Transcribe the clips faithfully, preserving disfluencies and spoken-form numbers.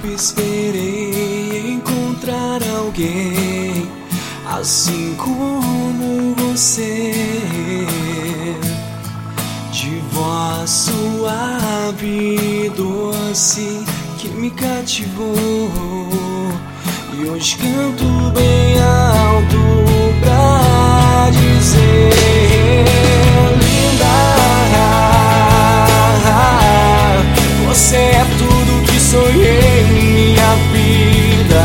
tempo esperei encontrar alguém assim como você, de voz suave e doce que me cativou. E hoje canto bem alto pra dizer: linda, você é tudo que sonhei em minha vida.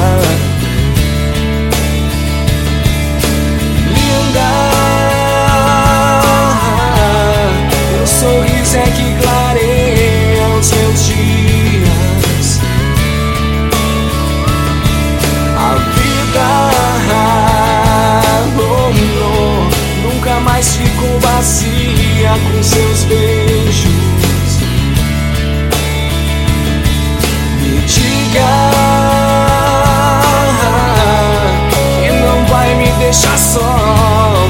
Linda, teu sorriso é que clareia os meus dias. A vida, oh, oh, nunca mais ficou vazia com seus beijos. Me diga que não vai me deixar só,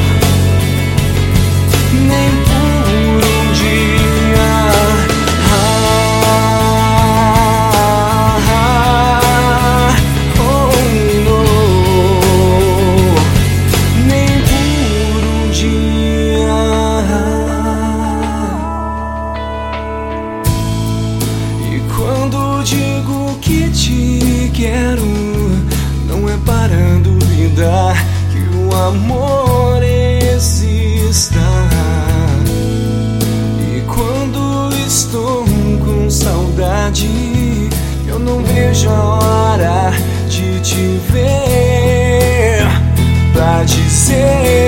nem por um dia. Ah, ah, oh, no, nem por um dia. E quando digo que te quero, não é para duvidar que o amor exista. E quando estou com saudade, eu não vejo a hora de te ver, pra dizer